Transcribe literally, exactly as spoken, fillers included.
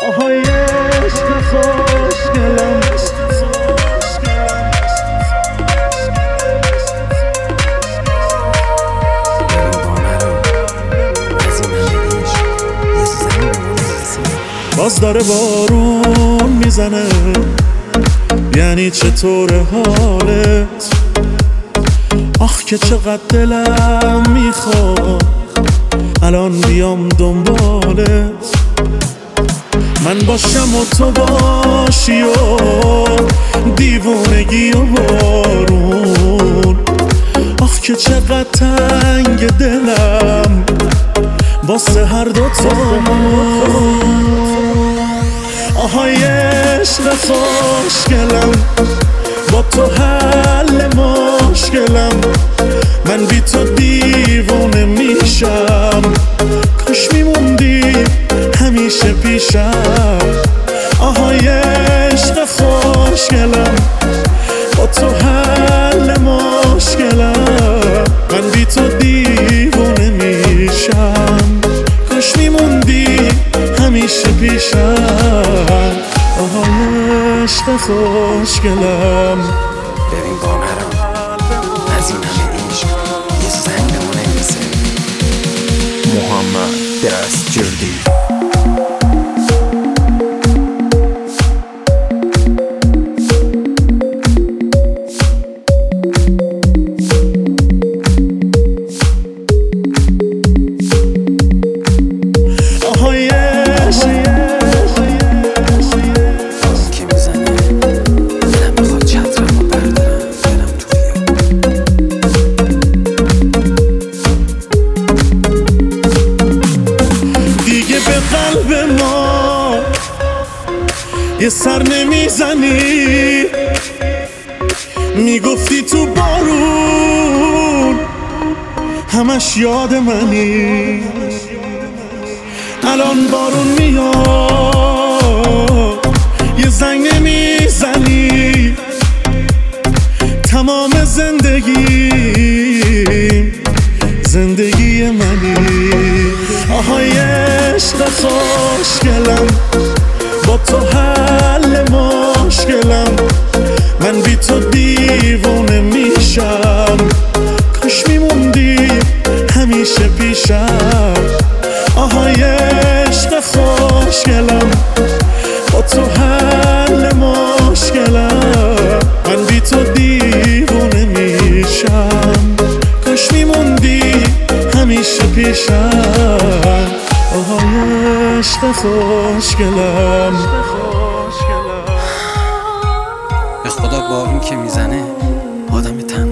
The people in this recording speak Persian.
آهای عشق خوشگلم، باز داره بارون میزنه، یعنی چطور حالت؟ آخ که چقدر دلم میخواد الان بیام دنبالت، من باشم و تو باشی و دیوونگی و بارون. آخ که چقدر تنگ دلم واسه هر دوتامون. آهای عشق خوشگلم، با تو حل مشکلم، من بی تو دیوونه میشم، کاش میموندی همیشه پیشم. آهای عشق خوشگلم، با تو حل مشکلم، من بی تو دیوونه میشم، کاش میموندی همیشه پیشم. آهای عشق خوشگلم، ببین بامرام از این همه عشق یه زنگ بمونه میسه. محمد دستجردی. یه سر نمیزنی، میگفتی تو بارون همش یاد منی، الان بارون میاد یه زنگ نمیزنی، تمام زندگی زندگی منی. آهای عشق خوشگلم، با تو حل مشکلم، من بی تو دیوونه میشم، کاش میموندی همیشه پیشم. آهای عشق خوشگلم، با تو حل مشکلم، من بی تو دیوونه میشم، کاش میموندی همیشه پیشم. آهای عشق خوشگلم. به خدا بارون که میزنه آدم تنها